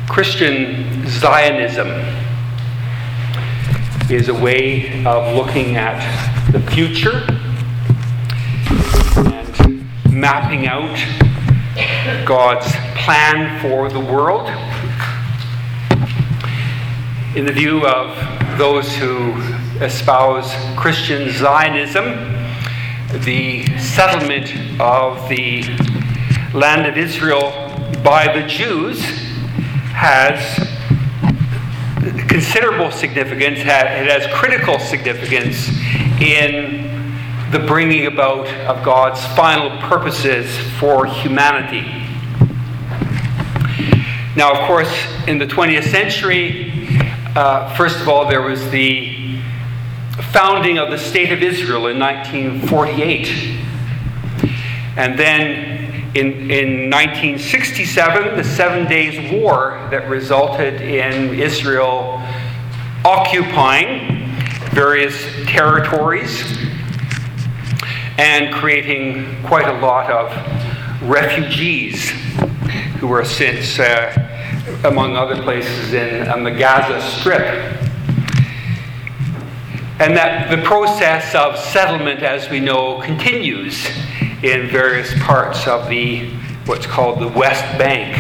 Christian Zionism is a way of looking at the future and mapping out God's plan for the world. In the view of those who espouse Christian Zionism, the settlement of the land of Israel by the Jews has considerable significance, it has critical significance in the bringing about of God's final purposes for humanity. Now, of course, in the 20th century, first of all, there was the founding of the State of Israel in 1948. And then in 1967, the 7 Days War that resulted in Israel occupying various territories and creating quite a lot of refugees who were since, among other places, on the Gaza Strip. And that the process of settlement, as we know, continues in various parts of what's called the West Bank.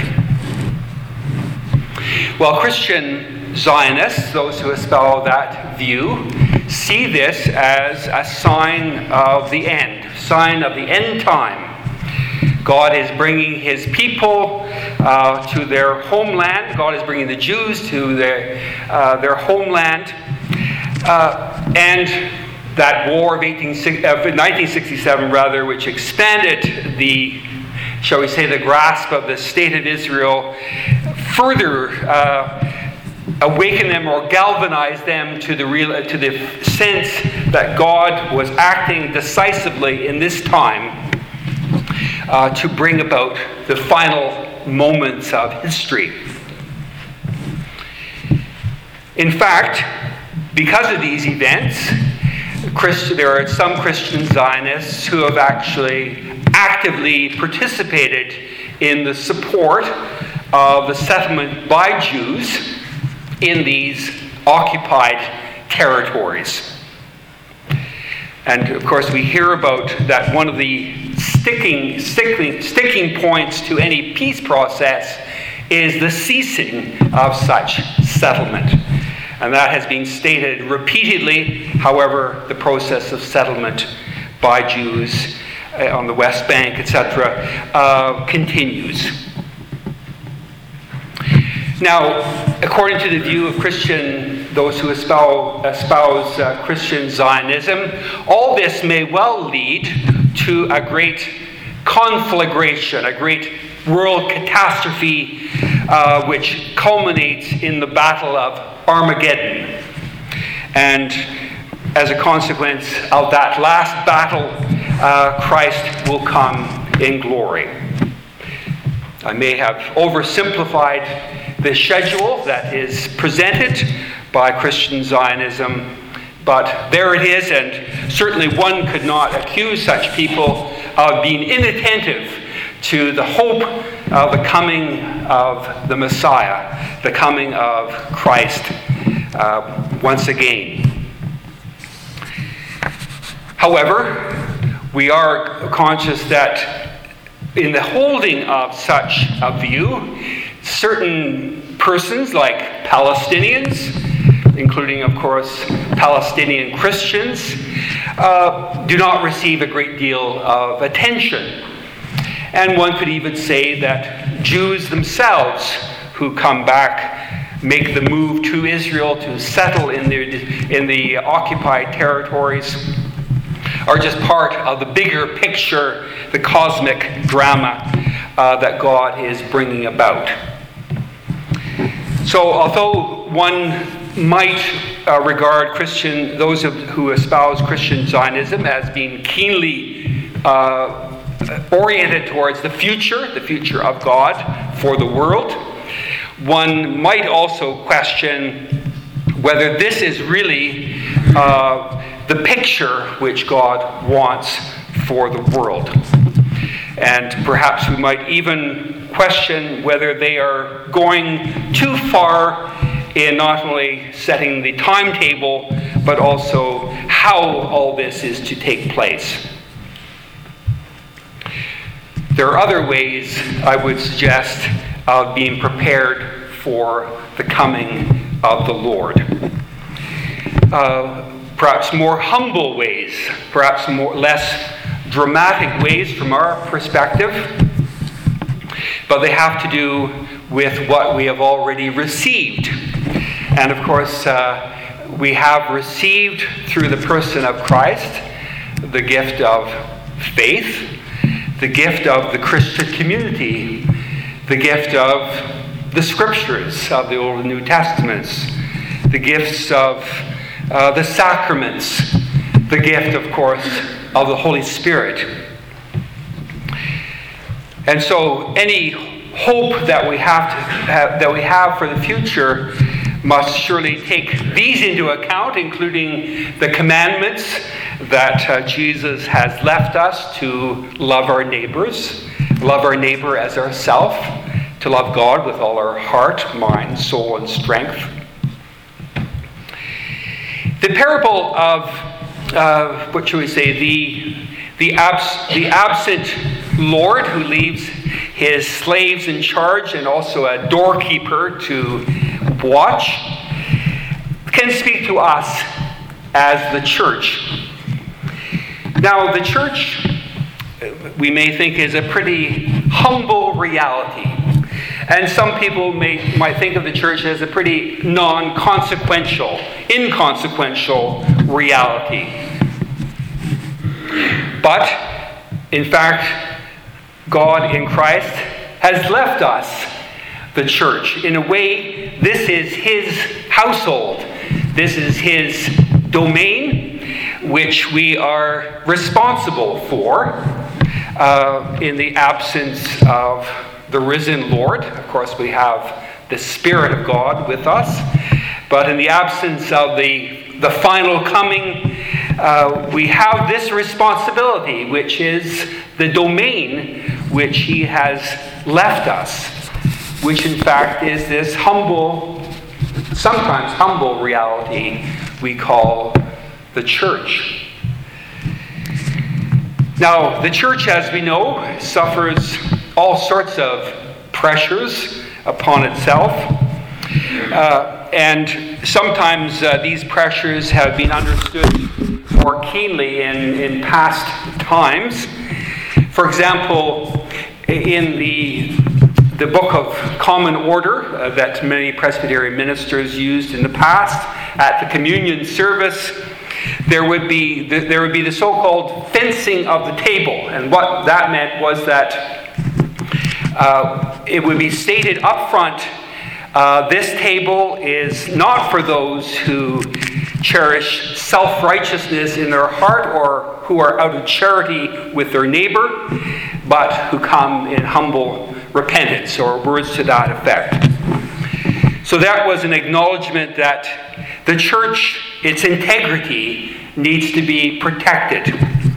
Well, Christian Zionists, those who espouse that view, see this as a sign of the end time. God is bringing his people to their homeland. God is bringing the Jews to their homeland. And that war of 1967, which expanded the grasp of the State of Israel, further awakened them or galvanized them to the sense that God was acting decisively in this time to bring about the final moments of history. In fact, because of these events, there are some Christian Zionists who have actually actively participated in the support of the settlement by Jews in these occupied territories. And of course, we hear about that one of the sticking points to any peace process is the ceasing of such settlement. And that has been stated repeatedly. However, the process of settlement by Jews on the West Bank, etc., continues. Now, according to the view of those who espouse Christian Zionism, all this may well lead to a great conflagration, a great world catastrophe, which culminates in the Battle of Armageddon. And as a consequence of that last battle, Christ will come in glory. I may have oversimplified the schedule that is presented by Christian Zionism, but there it is, and certainly one could not accuse such people of being inattentive to the hope of the coming of the Messiah, the coming of Christ once again. However, we are conscious that in the holding of such a view, certain persons like Palestinians, including, of course, Palestinian Christians, do not receive a great deal of attention. And one could even say that Jews themselves who come back, make the move to Israel to settle in the occupied territories, are just part of the bigger picture, the cosmic drama that God is bringing about. So although one might regard those who espouse Christian Zionism as being keenly oriented towards the future of God for the world, one might also question whether this is really the picture which God wants for the world. And perhaps we might even question whether they are going too far in not only setting the timetable, but also how all this is to take place. There are other ways, I would suggest, of being prepared for the coming of the Lord. Perhaps more humble ways, perhaps less dramatic ways from our perspective, but they have to do with what we have already received. And of course, we have received through the person of Christ the gift of faith, the gift of the Christian community, the gift of the Scriptures of the Old and New Testaments, the gifts of the sacraments, the gift, of course, of the Holy Spirit. And so any hope that we have for the future must surely take these into account, including the commandments that Jesus has left us to love our neighbors, love our neighbor as ourselves, to love God with all our heart, mind, soul, and strength. The parable of, what shall we say, the absent Lord who leaves his slaves in charge and also a doorkeeper to watch can speak to us as the church. Now, the church, we may think, is a pretty humble reality. And some people might think of the church as a pretty inconsequential reality. But, in fact, God in Christ has left us the church. In a way, this is his household. This is his domain, which we are responsible for in the absence of the risen Lord. Of course, we have the Spirit of God with us. But in the absence of the final coming, we have this responsibility, which is the domain which he has left us, which in fact is this sometimes humble reality we call the church. Now, the church, as we know, suffers all sorts of pressures upon itself. And sometimes these pressures have been understood more keenly in past times. For example, in the Book of Common Order that many Presbyterian ministers used in the past, at the communion service, there would be the so-called fencing of the table. And what that meant was that it would be stated up front, this table is not for those who cherish self-righteousness in their heart or who are out of charity with their neighbor, but who come in humble repentance, or words to that effect. So that was an acknowledgement that the church, its integrity, needs to be protected.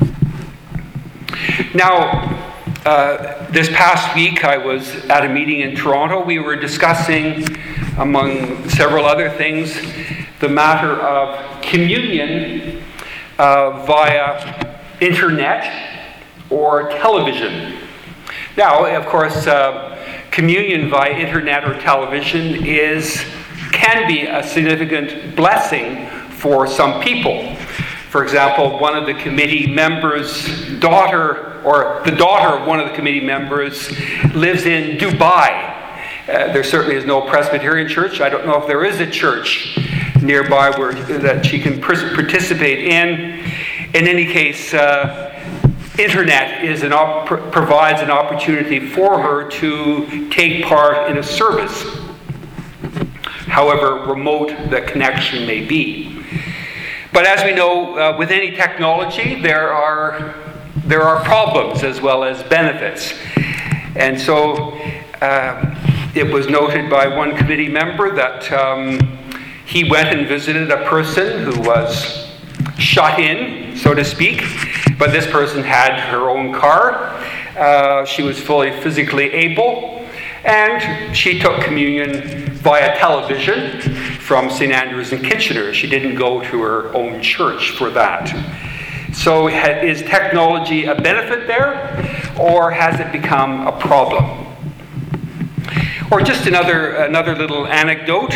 Now, this past week I was at a meeting in Toronto. We were discussing, among several other things, the matter of communion via internet or television. Now, of course, communion via internet or television can be a significant blessing for some people. For example, one of the committee members' daughter, or the daughter of one of the committee members, lives in Dubai. There certainly is no Presbyterian church. I don't know if there is a church nearby that she can participate in. In any case, internet provides an opportunity for her to take part in a service, however remote the connection may be. But as we know, with any technology, there are problems as well as benefits. And so it was noted by one committee member that he went and visited a person who was shut in, so to speak, but this person had her own car. She was fully physically able, And she took communion via television from St. Andrews in Kitchener. She didn't go to her own church for that. So is technology a benefit there, or has it become a problem? Or just another little anecdote.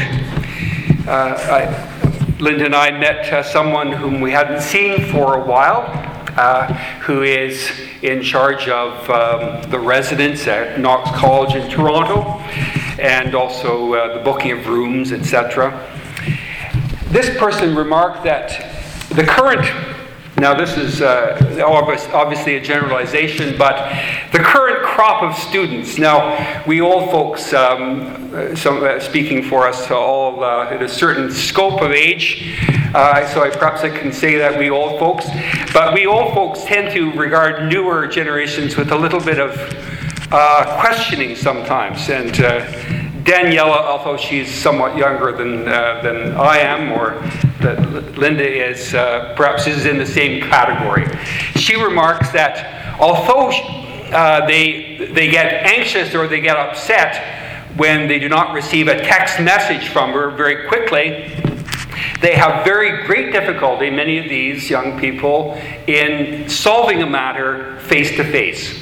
Linda and I met someone whom we hadn't seen for a while, who is in charge of the residents at Knox College in Toronto, and also the booking of rooms, etc. This person remarked that the current, now this is obviously a generalization, but the current crop of students, now we old folks, speaking for us all at a certain scope of age, so perhaps I can say that we old folks, but we old folks tend to regard newer generations with a little bit of questioning sometimes. And Daniela, although she's somewhat younger than I am, or that Linda is, perhaps is in the same category. She remarks that although they get anxious or they get upset when they do not receive a text message from her very quickly, they have very great difficulty, many of these young people, in solving a matter face to face.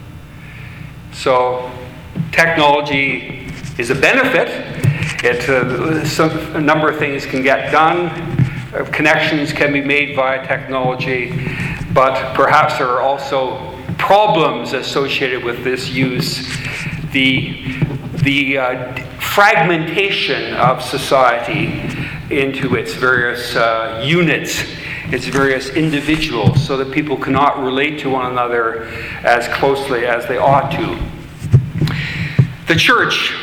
So technology is a benefit. A number of things can get done. Connections can be made via technology, but perhaps there are also problems associated with this use. The fragmentation of society into its various units, its various individuals, so that people cannot relate to one another as closely as they ought to. The church,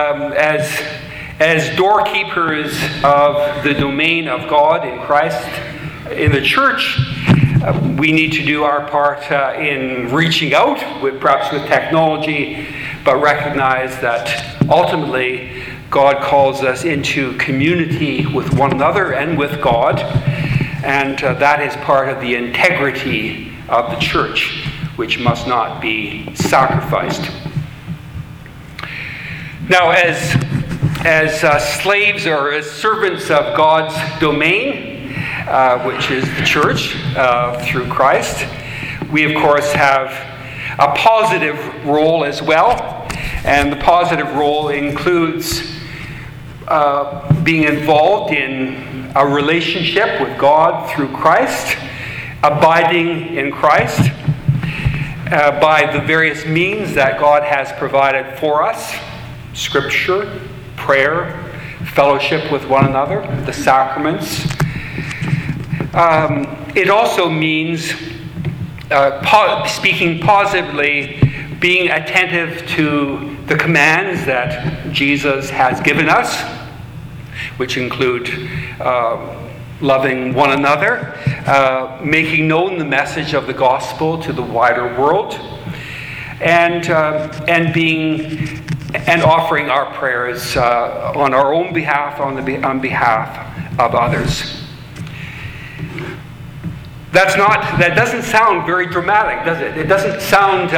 as doorkeepers of the domain of God in Christ, in the church, we need to do our part in reaching out, perhaps with technology, but recognize that ultimately God calls us into community with one another and with God, and that is part of the integrity of the church, which must not be sacrificed. Now, as slaves or as servants of God's domain, which is the church through Christ, we of course have a positive role as well, and the positive role includes being involved in a relationship with God through Christ, abiding in Christ by the various means that God has provided for us: Scripture, prayer, fellowship with one another, the sacraments. It also means speaking positively, being attentive to the commands that Jesus has given us, which include loving one another, making known the message of the gospel to the wider world, and offering our prayers on our own behalf, on behalf of others. That doesn't sound very dramatic, does it? It doesn't sound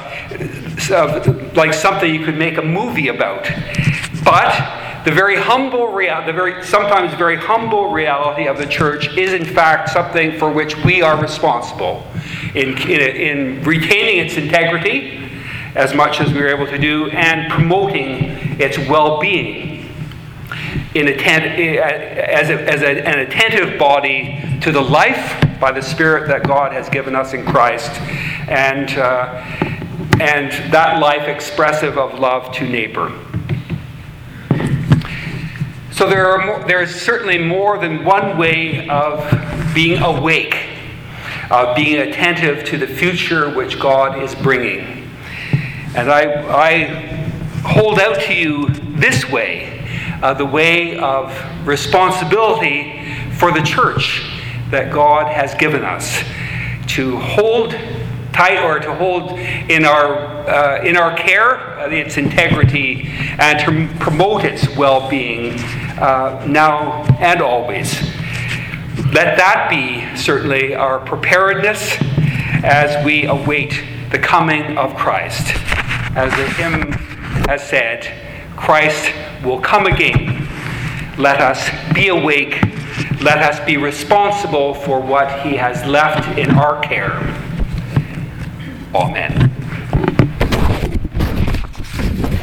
like something you could make a movie about. But the sometimes very humble reality of the church is in fact something for which we are responsible in retaining its integrity as much as we are able to do, and promoting its well-being as an attentive body to the life by the Spirit that God has given us in Christ, and that life expressive of love to neighbor. So there is certainly more than one way of being awake, of being attentive to the future which God is bringing. And I hold out to you this way, the way of responsibility for the church that God has given us, to hold tight, or to hold in our care its integrity, and to promote its well-being now and always. Let that be certainly our preparedness as we await the coming of Christ. As has said, Christ will come again. Let us be awake. Let us be responsible for what he has left in our care. Amen.